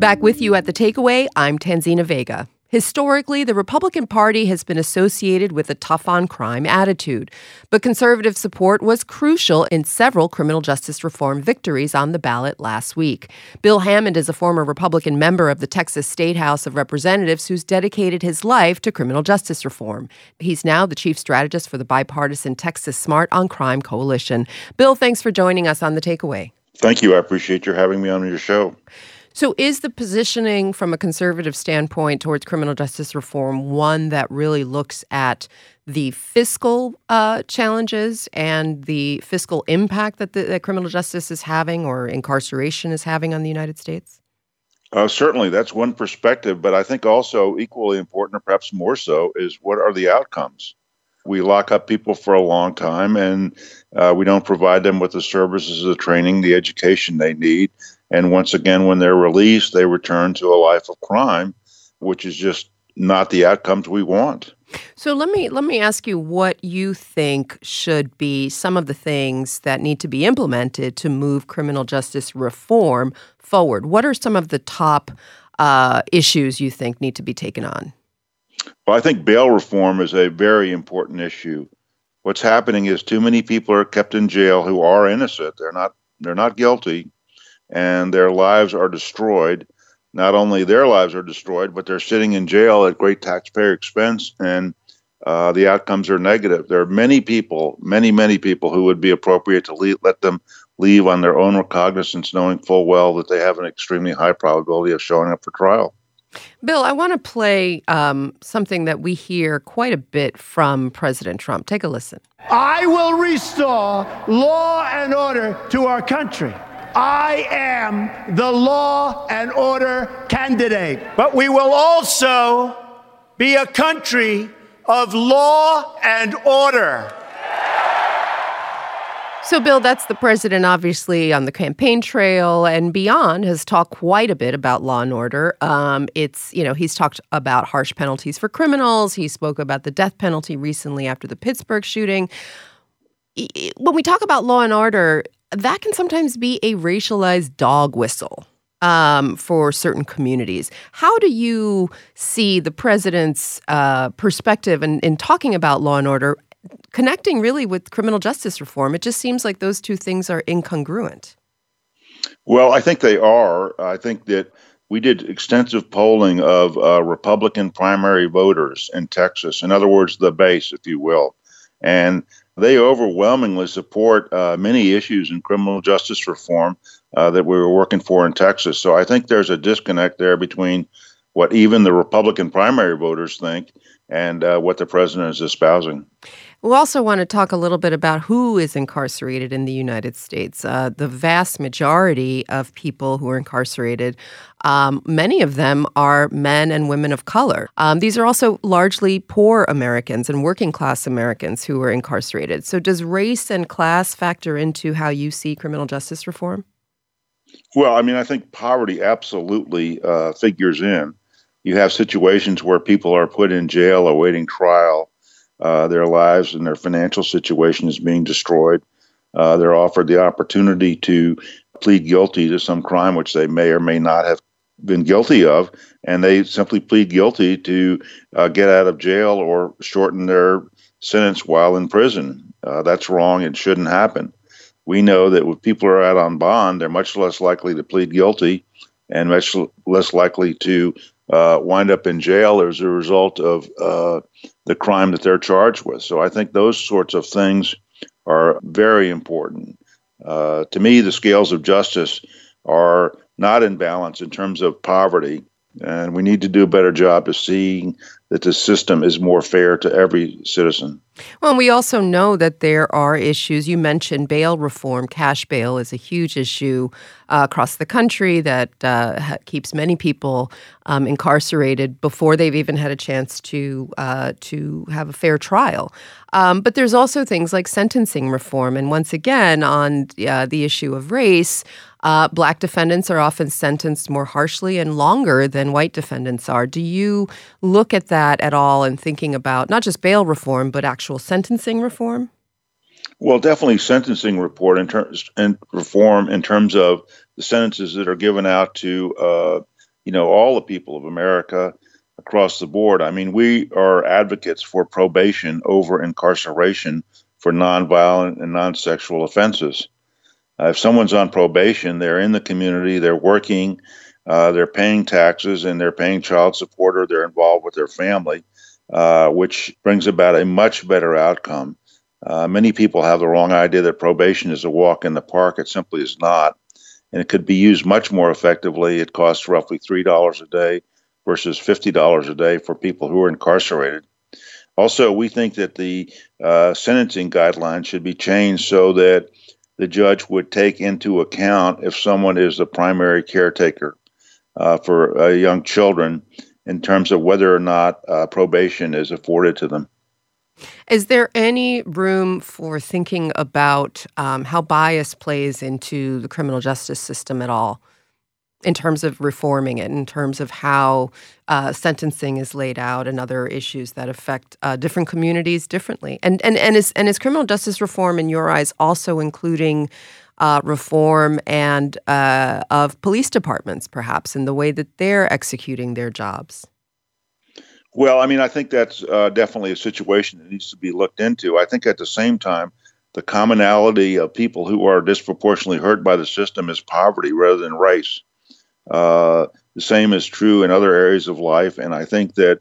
Back with you at The Takeaway, I'm Tanzina Vega. Historically, the Republican Party has been associated with a tough-on-crime attitude, but conservative support was crucial in several criminal justice reform victories on the ballot last week. Bill Hammond is a former Republican member of the Texas State House of Representatives who's dedicated his life to criminal justice reform. He's now the chief strategist for the bipartisan Texas Smart on Crime Coalition. Bill, thanks for joining us on The Takeaway. Thank you. I appreciate your having me on your show. So is the positioning from a conservative standpoint towards criminal justice reform one that really looks at the fiscal challenges and the fiscal impact that criminal justice is having or incarceration is having on the United States? Certainly, that's one perspective. But I think also equally important, or perhaps more so, is what are the outcomes? We lock up people for a long time, and we don't provide them with the services, the training, the education they need. And once again, when they're released, they return to a life of crime, which is just not the outcomes we want. So let me ask you what you think should be some of the things that need to be implemented to move criminal justice reform forward. What are some of the top issues you think need to be taken on? Well, I think bail reform is a very important issue. What's happening is too many people are kept in jail who are innocent. They're not guilty. And their lives are destroyed. Not only their lives are destroyed, but they're sitting in jail at great taxpayer expense, and the outcomes are negative. There are many people, many people who would be appropriate to let them leave on their own recognizance, knowing full well that they have an extremely high probability of showing up for trial. Bill, I want to play something that we hear quite a bit from President Trump. Take a listen. I will restore law and order to our country. I am the law and order candidate. But we will also be a country of law and order. So, Bill, that's the president, obviously, on the campaign trail and beyond, has talked quite a bit about law and order. He's talked about harsh penalties for criminals. He spoke about the death penalty recently after the Pittsburgh shooting. When we talk about law and order, that can sometimes be a racialized dog whistle for certain communities. How do you see the president's perspective in talking about law and order connecting really with criminal justice reform? It just seems like those two things are incongruent. Well, I think they are. I think that we did extensive polling of Republican primary voters in Texas. In other words, the base, if you will. And they overwhelmingly support many issues in criminal justice reform that we were working for in Texas. So I think there's a disconnect there between what even the Republican primary voters think and what the president is espousing. We also want to talk a little bit about who is incarcerated in the United States. The vast majority of people who are incarcerated, many of them are men and women of color. These are also largely poor Americans and working class Americans who are incarcerated. So does race and class factor into how you see criminal justice reform? Well, I mean, I think poverty absolutely figures in. You have situations where people are put in jail awaiting trial. Their lives and their financial situation is being destroyed. They're offered the opportunity to plead guilty to some crime which they may or may not have been guilty of, and they simply plead guilty to get out of jail or shorten their sentence while in prison. That's wrong. It shouldn't happen. We know that when people are out on bond, they're much less likely to plead guilty and much less likely to wind up in jail as a result of the crime that they're charged with. So I think those sorts of things are very important. To me, the scales of justice are not in balance in terms of poverty, and we need to do a better job of seeing that the system is more fair to every citizen. Well, we also know that there are issues. You mentioned bail reform. Cash bail is a huge issue across the country that keeps many people incarcerated before they've even had a chance to have a fair trial. But there's also things like sentencing reform. And once again, on the issue of race, Black defendants are often sentenced more harshly and longer than white defendants are. Do you look at that at all in thinking about not just bail reform, but actual sentencing reform? Well, definitely sentencing reform in terms of the sentences that are given out to all the people of America across the board. I mean, we are advocates for probation over incarceration for nonviolent and non-sexual offenses. If someone's on probation, they're in the community, they're working, they're paying taxes, and they're paying child support, or they're involved with their family, which brings about a much better outcome. Many people have the wrong idea that probation is a walk in the park. It simply is not. And it could be used much more effectively. It costs roughly $3 a day versus $50 a day for people who are incarcerated. Also, we think that the sentencing guidelines should be changed so that the judge would take into account if someone is the primary caretaker for young children in terms of whether or not probation is afforded to them. Is there any room for thinking about how bias plays into the criminal justice system at all in terms of reforming it, in terms of how sentencing is laid out and other issues that affect different communities differently? And is criminal justice reform, in your eyes, also including reform and of police departments, perhaps, in the way that they're executing their jobs? Well, I mean, I think that's definitely a situation that needs to be looked into. I think at the same time, the commonality of people who are disproportionately hurt by the system is poverty rather than race. The same is true in other areas of life. And I think that,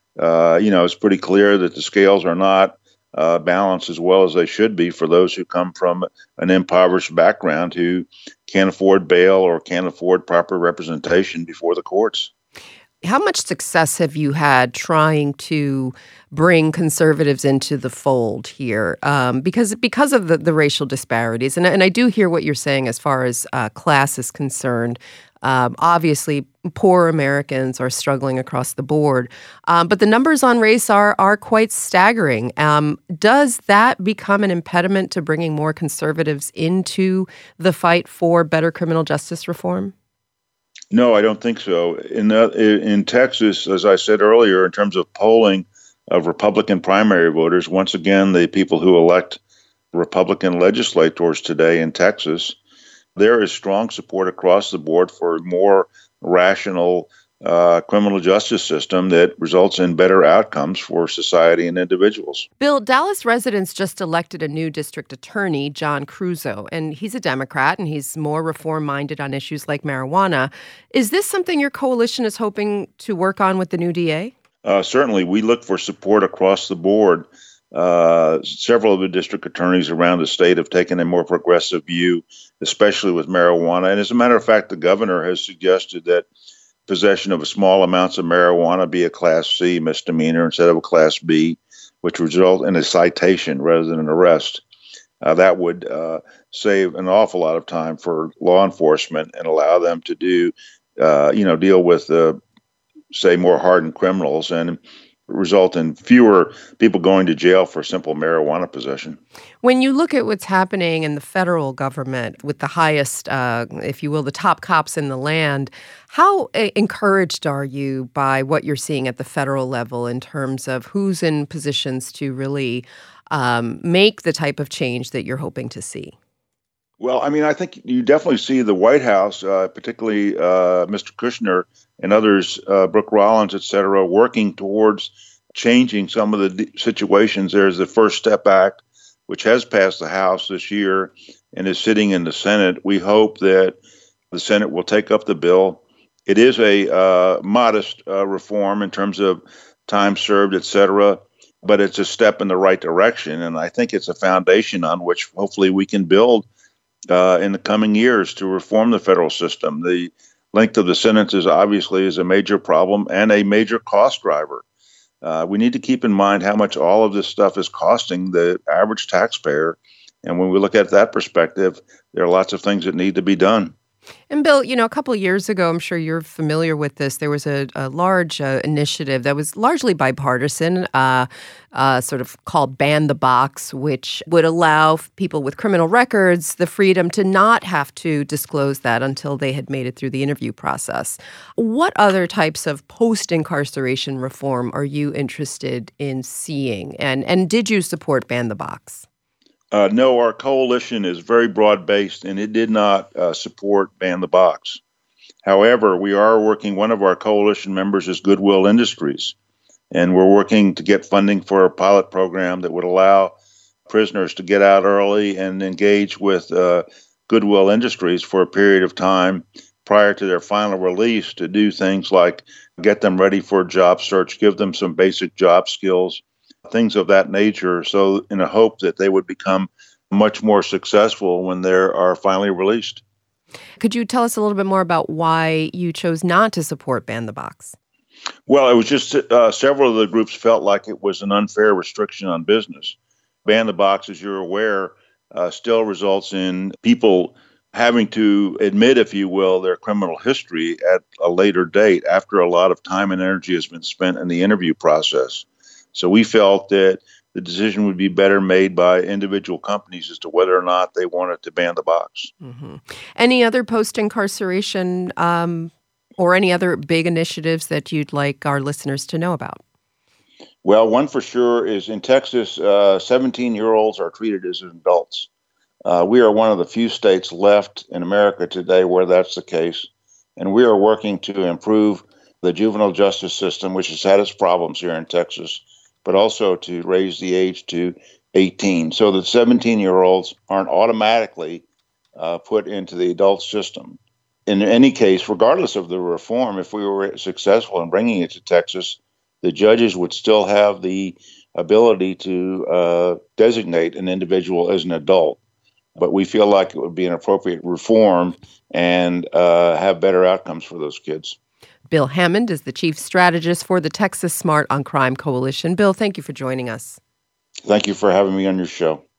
it's pretty clear that the scales are not balanced as well as they should be for those who come from an impoverished background who can't afford bail or can't afford proper representation before the courts. How much success have you had trying to bring conservatives into the fold here? Because of the racial disparities. And I do hear what you're saying as far as class is concerned. Obviously, poor Americans are struggling across the board. But the numbers on race are quite staggering. Does that become an impediment to bringing more conservatives into the fight for better criminal justice reform? No, I don't think so. In Texas, as I said earlier, in terms of polling of Republican primary voters, once again, the people who elect Republican legislators today in Texas, there is strong support across the board for a more rational criminal justice system that results in better outcomes for society and individuals. Bill, Dallas residents just elected a new district attorney, John Cruzo, and he's a Democrat and he's more reform-minded on issues like marijuana. Is this something your coalition is hoping to work on with the new DA? Certainly. We look for support across the board. Several of the district attorneys around the state have taken a more progressive view, especially with marijuana. And as a matter of fact, the governor has suggested that possession of small amounts of marijuana be a Class C misdemeanor instead of a Class B, which would result in a citation rather than an arrest. That would save an awful lot of time for law enforcement and allow them to deal with, say, more hardened criminals and result in fewer people going to jail for simple marijuana possession. When you look at what's happening in the federal government with the highest, if you will, the top cops in the land, how encouraged are you by what you're seeing at the federal level in terms of who's in positions to really make the type of change that you're hoping to see? Well, I mean, I think you definitely see the White House, particularly Mr. Kushner and others, Brooke Rollins, et cetera, working towards changing some of the situations. There's the First Step Act, which has passed the House this year and is sitting in the Senate. We hope that the Senate will take up the bill. It is a modest reform in terms of time served, et cetera, but it's a step in the right direction. And I think it's a foundation on which hopefully we can build in the coming years to reform the federal system. The length of the sentences obviously is a major problem and a major cost driver. We need to keep in mind how much all of this stuff is costing the average taxpayer. And when we look at that perspective, there are lots of things that need to be done. And Bill, a couple of years ago, I'm sure you're familiar with this, there was a large initiative that was largely bipartisan, sort of called Ban the Box, which would allow people with criminal records the freedom to not have to disclose that until they had made it through the interview process. What other types of post-incarceration reform are you interested in seeing? And did you support Ban the Box? No, our coalition is very broad-based, and it did not support Ban the Box. However, we are working, one of our coalition members is Goodwill Industries, and we're working to get funding for a pilot program that would allow prisoners to get out early and engage with Goodwill Industries for a period of time prior to their final release to do things like get them ready for a job search, give them some basic job skills, things of that nature, so in a hope that they would become much more successful when they are finally released. Could you tell us a little bit more about why you chose not to support Ban the Box? Well, it was just several of the groups felt like it was an unfair restriction on business. Ban the Box, as you're aware, still results in people having to admit, if you will, their criminal history at a later date after a lot of time and energy has been spent in the interview process. So we felt that the decision would be better made by individual companies as to whether or not they wanted to ban the box. Mm-hmm. Any other post-incarceration or any other big initiatives that you'd like our listeners to know about? Well, one for sure is in Texas, 17-year-olds are treated as adults. We are one of the few states left in America today where that's the case, and we are working to improve the juvenile justice system, which has had its problems here in Texas, but also to raise the age to 18 so that 17-year-olds aren't automatically put into the adult system. In any case, regardless of the reform, if we were successful in bringing it to Texas, the judges would still have the ability to designate an individual as an adult. But we feel like it would be an appropriate reform and have better outcomes for those kids. Bill Hammond is the chief strategist for the Texas Smart on Crime Coalition. Bill, thank you for joining us. Thank you for having me on your show.